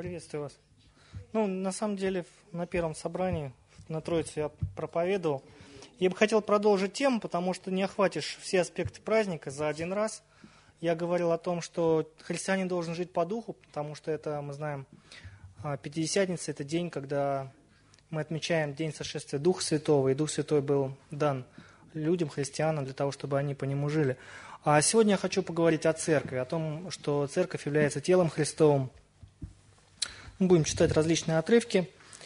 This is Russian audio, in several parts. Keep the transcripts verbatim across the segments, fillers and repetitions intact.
Приветствую вас. Ну, на самом деле, на первом собрании на Троицу я проповедовал. Я бы хотел продолжить тему, потому что не охватишь все аспекты праздника за один раз. Я говорил о том, что христианин должен жить по духу, потому что это, мы знаем, Пятидесятница – это день, когда мы отмечаем день сошествия Духа Святого, и Дух Святой был дан людям, христианам, для того, чтобы они по нему жили. А сегодня я хочу поговорить о церкви, о том, что церковь является телом Христовым. Мы будем читать различные отрывки.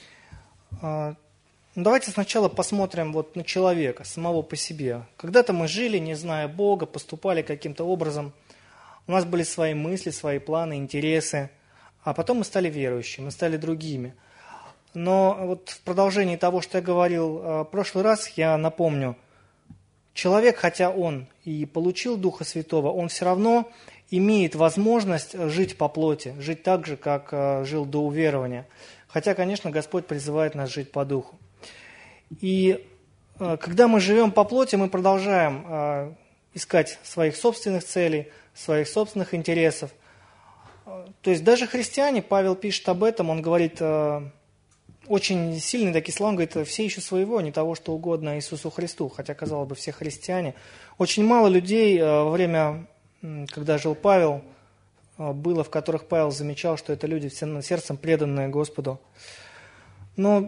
Давайте сначала посмотрим вот на человека, самого по себе. Когда-то мы жили, не зная Бога, поступали каким-то образом. У нас были свои мысли, свои планы, интересы. А потом мы стали верующими, мы стали другими. Но вот в продолжении того, что я говорил в прошлый раз, я напомню, человек, хотя он и получил Духа Святого, он все равно имеет возможность жить по плоти, жить так же, как жил до уверования. Хотя, конечно, Господь призывает нас жить по духу. И когда мы живем по плоти, мы продолжаем искать своих собственных целей, своих собственных интересов. То есть даже христиане, Павел пишет об этом, он говорит, очень сильные такие слова, он говорит, все ищут своего, не того, что угодно Иисусу Христу, хотя, казалось бы, все христиане. Очень мало людей во время, когда жил Павел, было, в которых Павел замечал, что это люди всем сердцем преданные Господу. Но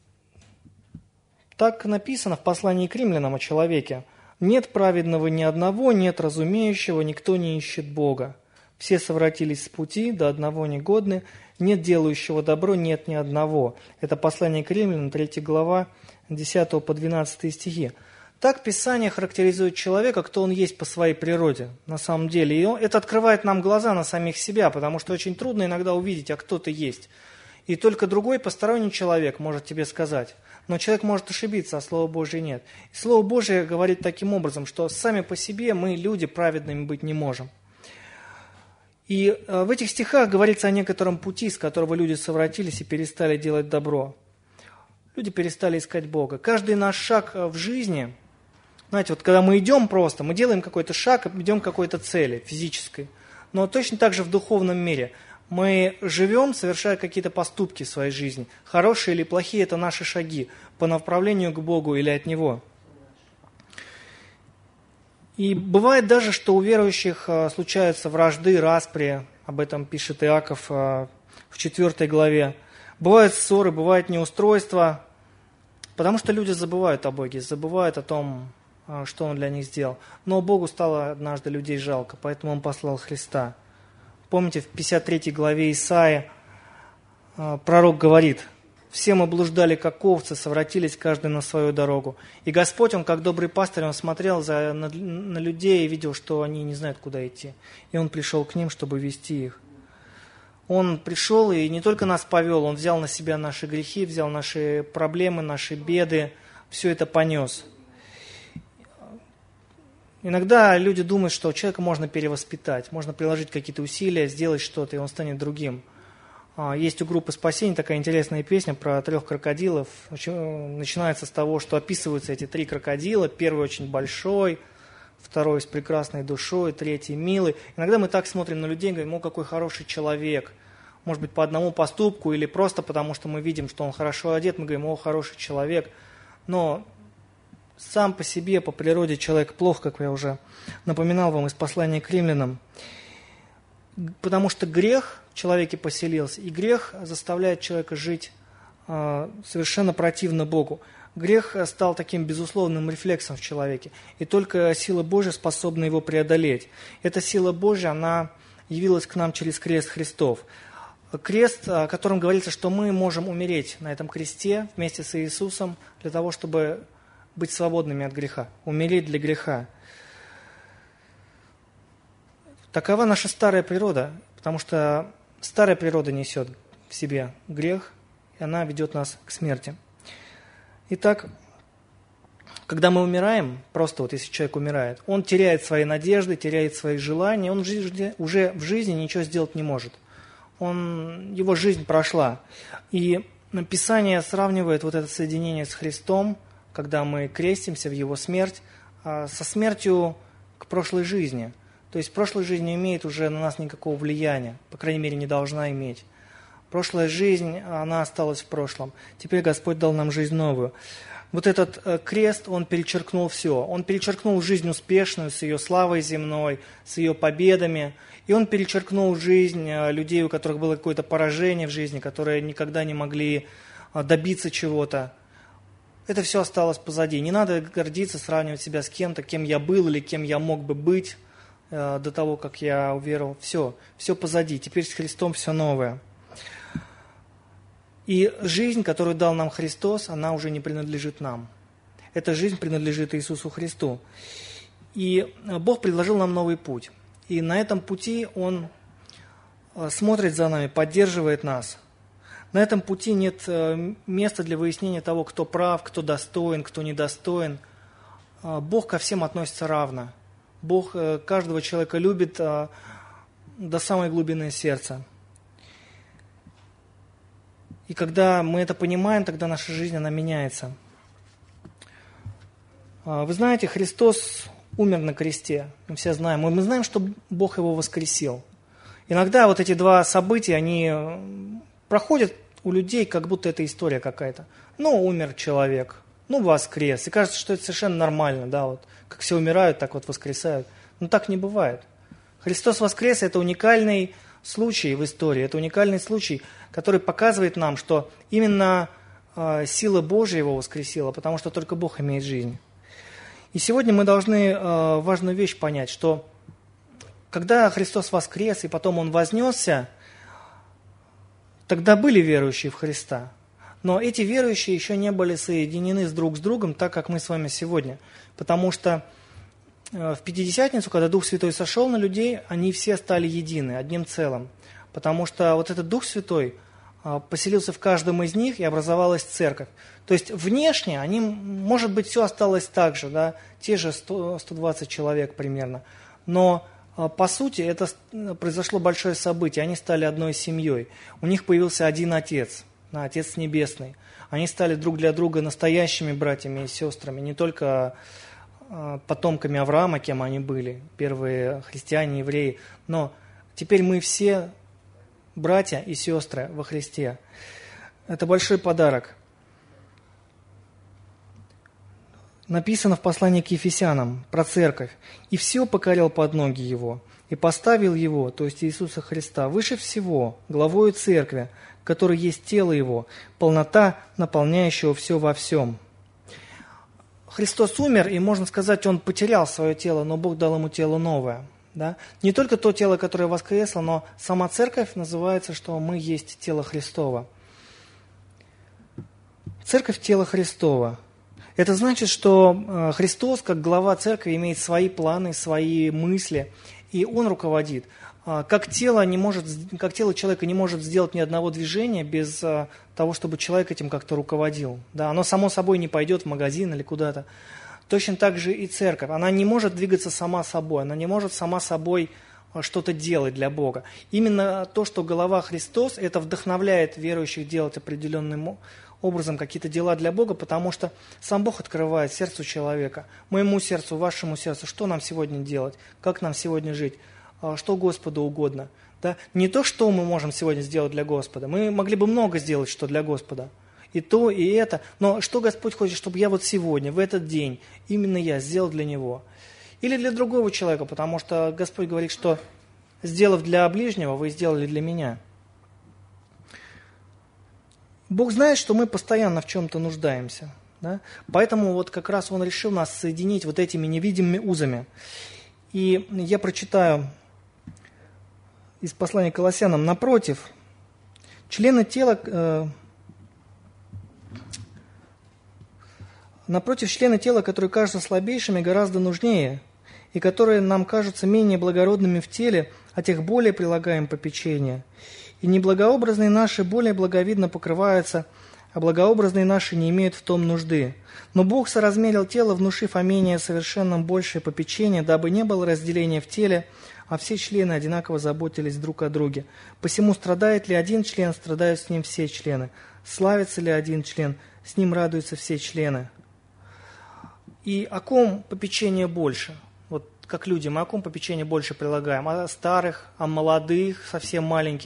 так написано в послании к римлянам о человеке. «Нет праведного ни одного, нет разумеющего, никто не ищет Бога. Все совратились с пути, до одного негодны, нет делающего добро, нет ни одного». Это послание к римлянам, третья глава, десятого по двенадцатый стихи. Так Писание характеризует человека, кто он есть по своей природе, на самом деле. И это открывает нам глаза на самих себя, потому что очень трудно иногда увидеть, а кто ты есть. И только другой посторонний человек может тебе сказать. Но человек может ошибиться, а Слово Божие нет. И Слово Божие говорит таким образом, что сами по себе мы, люди, праведными быть не можем. И в этих стихах говорится о некотором пути, с которого люди совратились и перестали делать добро. Люди перестали искать Бога. Каждый наш шаг в жизни, знаете, вот когда мы идем просто, мы делаем какой-то шаг, идем к какой-то цели физической. Но точно так же в духовном мире. Мы живем, совершая какие-то поступки в своей жизни. Хорошие или плохие – это наши шаги по направлению к Богу или от Него. И бывает даже, что у верующих случаются вражды, распри, об этом пишет Иаков в четвёртой главе. Бывают ссоры, бывают неустройства, потому что люди забывают о Боге, забывают о том, что Он для них сделал. Но Богу стало однажды людей жалко, поэтому Он послал Христа. Помните, в пятьдесят третьей главе Исаии пророк говорит: «Все мы блуждали, как овцы, совратились каждый на свою дорогу». И Господь, Он как добрый пастырь, Он смотрел за, на, на людей и видел, что они не знают, куда идти. И Он пришел к ним, чтобы вести их. Он пришел и не только нас повел, Он взял на себя наши грехи, взял наши проблемы, наши беды, все это понес. Иногда люди думают, что человека можно перевоспитать, можно приложить какие-то усилия, сделать что-то, и он станет другим. Есть у группы «Спасение» такая интересная песня про трех крокодилов. Начинается с того, что описываются эти три крокодила. Первый очень большой, второй с прекрасной душой, третий милый. Иногда мы так смотрим на людей и говорим: «О, какой хороший человек». Может быть, по одному поступку или просто потому, что мы видим, что он хорошо одет, мы говорим: «О, хороший человек». Но сам по себе, по природе человек плох, как я уже напоминал вам из послания к римлянам. Потому что грех в человеке поселился, и грех заставляет человека жить э, совершенно противно Богу. Грех стал таким безусловным рефлексом в человеке, и только сила Божья способна его преодолеть. Эта сила Божья, она явилась к нам через крест Христов. Крест, о котором говорится, что мы можем умереть на этом кресте вместе с Иисусом для того, чтобы быть свободными от греха, умереть для греха. Такова наша старая природа, потому что старая природа несет в себе грех, и она ведет нас к смерти. Итак, когда мы умираем, просто вот если человек умирает, он теряет свои надежды, теряет свои желания, он в жизни, уже в жизни ничего сделать не может. Он, его жизнь прошла. И Писание сравнивает вот это соединение с Христом, когда мы крестимся в Его смерть, со смертью к прошлой жизни. То есть прошлая жизнь не имеет уже на нас никакого влияния, по крайней мере, не должна иметь. Прошлая жизнь, она осталась в прошлом. Теперь Господь дал нам жизнь новую. Вот этот э, крест, он перечеркнул все. Он перечеркнул жизнь успешную, с ее славой земной, с ее победами. И он перечеркнул жизнь э, людей, у которых было какое-то поражение в жизни, которые никогда не могли э, добиться чего-то. Это все осталось позади. Не надо гордиться, сравнивать себя с кем-то, кем я был или кем я мог бы быть э, до того, как я уверовал. Все, все позади. Теперь с Христом все новое. И жизнь, которую дал нам Христос, она уже не принадлежит нам. Эта жизнь принадлежит Иисусу Христу. И Бог предложил нам новый путь. И на этом пути Он смотрит за нами, поддерживает нас. На этом пути нет места для выяснения того, кто прав, кто достоин, кто недостоин. Бог ко всем относится равно. Бог каждого человека любит до самой глубины сердца. И когда мы это понимаем, тогда наша жизнь, она меняется. Вы знаете, Христос умер на кресте. Мы все знаем. Мы знаем, что Бог Его воскресил. Иногда вот эти два события, они проходят у людей, как будто это история какая-то. Ну, умер человек, ну, воскрес. И кажется, что это совершенно нормально, да, вот. Как все умирают, так вот воскресают. Но так не бывает. Христос воскрес – это уникальный случай в истории, это уникальный случай, который показывает нам, что именно э, сила Божья Его воскресила, потому что только Бог имеет жизнь. И сегодня мы должны э, важную вещь понять, что когда Христос воскрес и потом Он вознесся, тогда были верующие в Христа. Но эти верующие еще не были соединены друг с другом, так как мы с вами сегодня. Потому что в Пятидесятницу, когда Дух Святой сошел на людей, они все стали едины, одним целым. Потому что вот этот Дух Святой поселился в каждом из них, и образовалась церковь. То есть внешне, они, может быть, все осталось так же, да, те же сто, сто двадцать человек примерно. Но по сути это произошло большое событие, они стали одной семьей. У них появился один Отец, да, Отец Небесный. Они стали друг для друга настоящими братьями и сестрами, не только потомками Авраама, кем они были, первые христиане, евреи, но теперь мы все братья и сестры во Христе. Это большой подарок. Написано в послании к Ефесянам про церковь. «И все покорил под ноги Его, и поставил Его, то есть Иисуса Христа, выше всего, главою церкви, который есть тело Его, полнота, наполняющего все во всем». Христос умер, и, можно сказать, Он потерял свое тело, но Бог дал Ему тело новое. Да? Не только то тело, которое воскресло, но сама церковь называется, что мы есть тело Христово. Церковь – тело Христово. Это значит, что Христос, как глава церкви, имеет свои планы, свои мысли, и Он руководит. Как тело, не может, как тело человека не может сделать ни одного движения без того, чтобы человек этим как-то руководил. Да, оно само собой не пойдет в магазин или куда-то. Точно так же и церковь. Она не может двигаться сама собой, она не может сама собой что-то делать для Бога. Именно то, что голова Христос, это вдохновляет верующих делать определенным образом какие-то дела для Бога, потому что сам Бог открывает сердцу человека, моему сердцу, вашему сердцу, что нам сегодня делать, как нам сегодня жить, что Господу угодно. Да? Не то, что мы можем сегодня сделать для Господа. Мы могли бы много сделать, что для Господа. И то, и это. Но что Господь хочет, чтобы я вот сегодня, в этот день, именно я сделал для Него. Или для другого человека, потому что Господь говорит, что сделав для ближнего, вы сделали для меня. Бог знает, что мы постоянно в чем-то нуждаемся. Да? Поэтому вот как раз Он решил нас соединить вот этими невидимыми узами. И я прочитаю из послания к Колоссянам. Напротив, члены тела... Э, Напротив, члены тела, которые кажутся слабейшими, гораздо нужнее, и которые нам кажутся менее благородными в теле, а тех более прилагаем попечение. И неблагообразные наши более благовидно покрываются, а благообразные наши не имеют в том нужды. Но Бог соразмерил тело, внушив о менее совершенном большее попечение, дабы не было разделения в теле, а все члены одинаково заботились друг о друге. Посему страдает ли один член, страдают с ним все члены. Славится ли один член, с ним радуются все члены. И о ком попечение больше? Вот как люди, мы о ком попечение больше прилагаем? О старых, о молодых, совсем маленьких?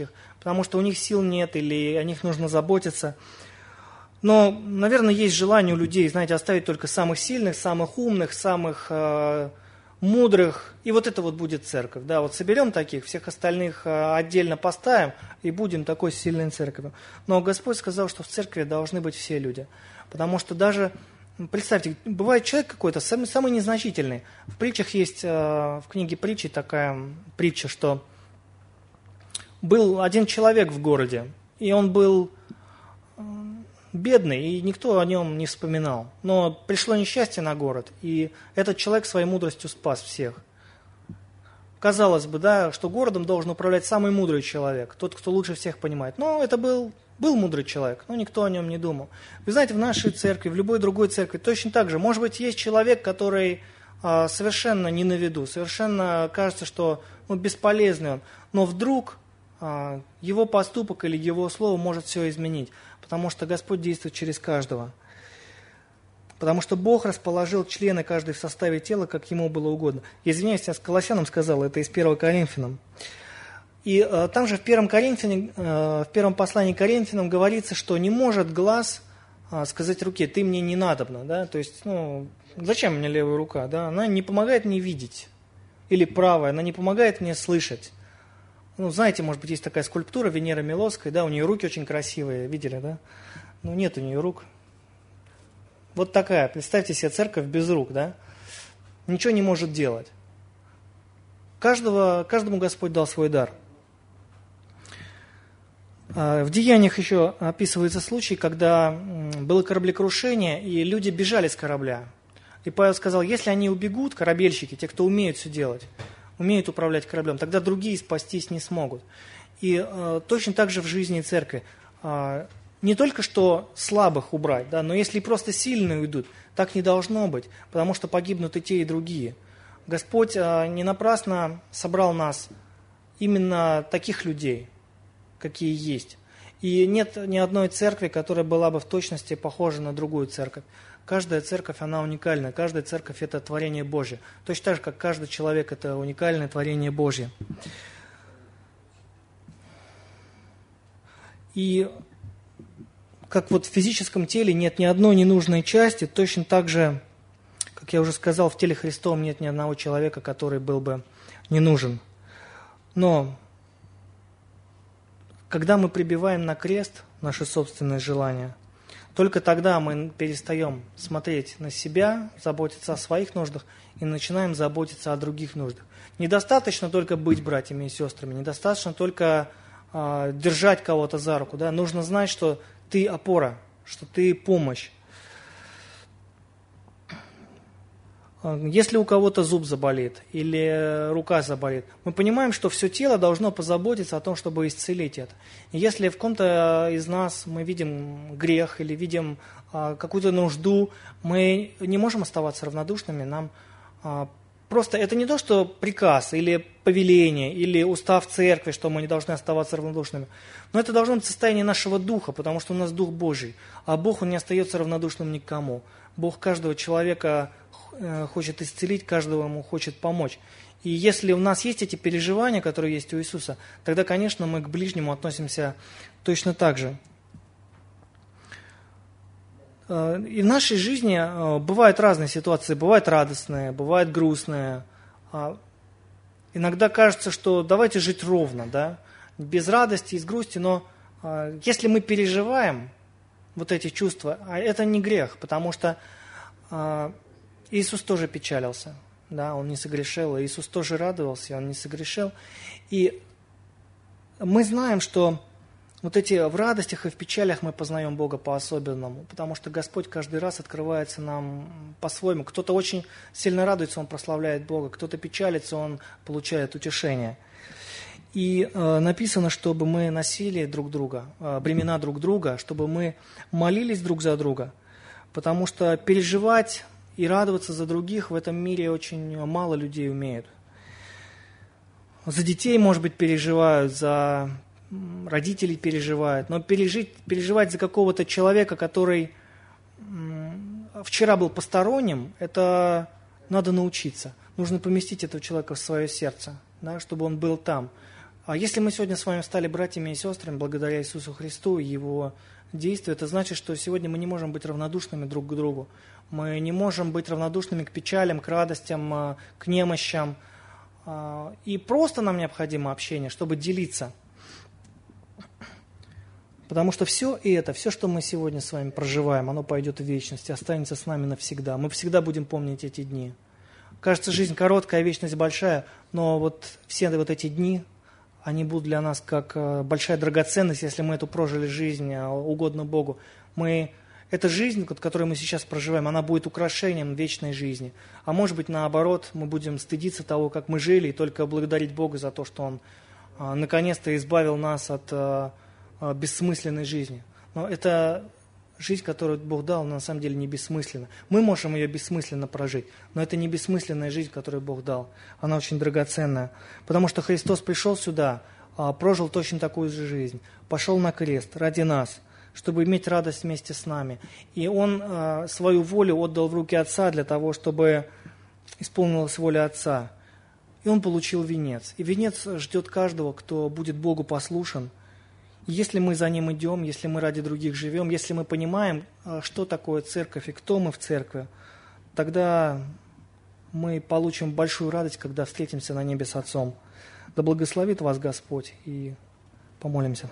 потому что у них сил нет или о них нужно заботиться. Но, наверное, есть желание у людей, знаете, оставить только самых сильных, самых умных, самых э, мудрых. И вот это вот будет церковь. Да, вот соберем таких, всех остальных э, отдельно поставим и будем такой сильной церковью. Но Господь сказал, что в церкви должны быть все люди. Потому что даже, представьте, бывает человек какой-то самый, самый незначительный. В притчах есть, э, в книге притчи такая притча, что был один человек в городе, и он был бедный, и никто о нем не вспоминал. Но пришло несчастье на город, и этот человек своей мудростью спас всех. Казалось бы, да, что городом должен управлять самый мудрый человек, тот, кто лучше всех понимает. Но это был, был мудрый человек, но никто о нем не думал. Вы знаете, в нашей церкви, в любой другой церкви точно так же. Может быть, есть человек, который а, совершенно не на виду, совершенно кажется, что ну, бесполезный он, но вдруг а, его поступок или его слово может все изменить. Потому что Господь действует через каждого. Потому что Бог расположил члены каждой в составе тела, как Ему было угодно. Извиняюсь, я с Колоссянам сказал, это из первого Коринфянам. И э, там же в первом, Коринфяне, э, в первом послании к Коринфянам говорится, что не может глаз э, сказать руке, ты мне не надобна. Да? То есть, ну, зачем мне левая рука? Да? Она не помогает мне видеть. Или правая, она не помогает мне слышать. Ну, знаете, может быть, есть такая скульптура Венеры Милосской, да, у нее руки очень красивые, видели, да? Ну, нет у нее рук. Вот такая, представьте себе церковь без рук, да? Ничего не может делать. Каждого, каждому Господь дал свой дар. В Деяниях еще описывается случай, когда было кораблекрушение, и люди бежали с корабля. И Павел сказал, если они убегут, корабельщики, те, кто умеют все делать, умеют управлять кораблем, тогда другие спастись не смогут. И э, точно так же в жизни церкви. Э, не только что слабых убрать, да, но если просто сильные уйдут, так не должно быть, потому что погибнут и те, и другие. Господь э, не напрасно собрал нас именно таких людей, какие есть. И нет ни одной церкви, которая была бы в точности похожа на другую церковь. Каждая церковь, она уникальна. Каждая церковь – это творение Божье. Точно так же, как каждый человек – это уникальное творение Божье. И как вот в физическом теле нет ни одной ненужной части, точно так же, как я уже сказал, в теле Христовом нет ни одного человека, который был бы не нужен. Но когда мы прибиваем на крест наши собственные желания, только тогда мы перестаем смотреть на себя, заботиться о своих нуждах и начинаем заботиться о других нуждах. Недостаточно только быть братьями и сестрами, недостаточно только э, держать кого-то за руку. Да? Нужно знать, что ты опора, что ты помощь. Если у кого-то зуб заболит или рука заболит, мы понимаем, что все тело должно позаботиться о том, чтобы исцелить это. И если в ком-то из нас мы видим грех или видим а, какую-то нужду, мы не можем оставаться равнодушными. Нам а, просто это не то, что приказ или повеление, или устав церкви, что мы не должны оставаться равнодушными. Но это должно быть состояние нашего духа, потому что у нас Дух Божий. А Бог, Он не остается равнодушным никому. Бог каждого человека хочет исцелить, каждого ему хочет помочь. И если у нас есть эти переживания, которые есть у Иисуса, тогда, конечно, мы к ближнему относимся точно так же. И в нашей жизни бывают разные ситуации, бывают радостные, бывают грустные. Иногда кажется, что давайте жить ровно, да, без радости и с грусти, но если мы переживаем вот эти чувства, это не грех, потому что Иисус тоже печалился, да, Он не согрешил, Иисус тоже радовался, Он не согрешил. И мы знаем, что вот эти в радостях и в печалях мы познаем Бога по-особенному, потому что Господь каждый раз открывается нам по-своему. Кто-то очень сильно радуется, он прославляет Бога, кто-то печалится, он получает утешение. И э, написано, чтобы мы носили друг друга, э, бремена друг друга, чтобы мы молились друг за друга, потому что переживать и радоваться за других в этом мире очень мало людей умеют. За детей, может быть, переживают, за родителей переживают, но пережить, переживать за какого-то человека, который вчера был посторонним, это надо научиться. Нужно поместить этого человека в свое сердце, да, чтобы он был там. А если мы сегодня с вами стали братьями и сестрами благодаря Иисусу Христу и Его действию, это значит, что сегодня мы не можем быть равнодушными друг к другу. Мы не можем быть равнодушными к печалям, к радостям, к немощам. И просто нам необходимо общение, чтобы делиться. Потому что все это, все, что мы сегодня с вами проживаем, оно пойдет в вечность, останется с нами навсегда. Мы всегда будем помнить эти дни. Кажется, жизнь короткая, вечность большая, но вот все вот эти дни, они будут для нас как большая драгоценность, если мы эту прожили жизнь угодно Богу. Мы, эта жизнь, которую мы сейчас проживаем, она будет украшением вечной жизни. А может быть, наоборот, мы будем стыдиться того, как мы жили, и только благодарить Бога за то, что Он наконец-то избавил нас от бессмысленной жизни. Но это жизнь, которую Бог дал, на самом деле не бессмысленна. Мы можем ее бессмысленно прожить, но это не бессмысленная жизнь, которую Бог дал. Она очень драгоценная. Потому что Христос пришел сюда, прожил точно такую же жизнь, пошел на крест ради нас, чтобы иметь радость вместе с нами. И Он свою волю отдал в руки Отца для того, чтобы исполнилась воля Отца. И Он получил венец. И венец ждет каждого, кто будет Богу послушен. Если мы за Ним идем, если мы ради других живем, если мы понимаем, что такое церковь и кто мы в церкви, тогда мы получим большую радость, когда встретимся на небе с Отцом. Да благословит вас Господь, и помолимся.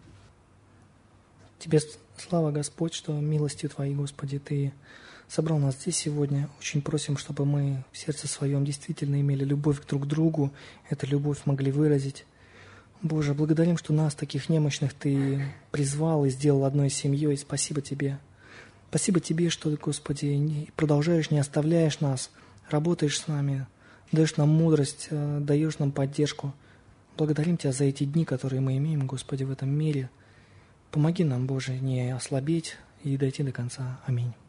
Тебе слава, Господь, что милостью Твоей, Господи, Ты собрал нас здесь сегодня. Очень просим, чтобы мы в сердце своем действительно имели любовь друг к другу, эту любовь могли выразить. Боже, благодарим, что нас, таких немощных, Ты призвал и сделал одной семьей. Спасибо Тебе. Спасибо Тебе, что, Господи, продолжаешь, не оставляешь нас, работаешь с нами, даешь нам мудрость, даешь нам поддержку. Благодарим Тебя за эти дни, которые мы имеем, Господи, в этом мире. Помоги нам, Боже, не ослабеть и дойти до конца. Аминь.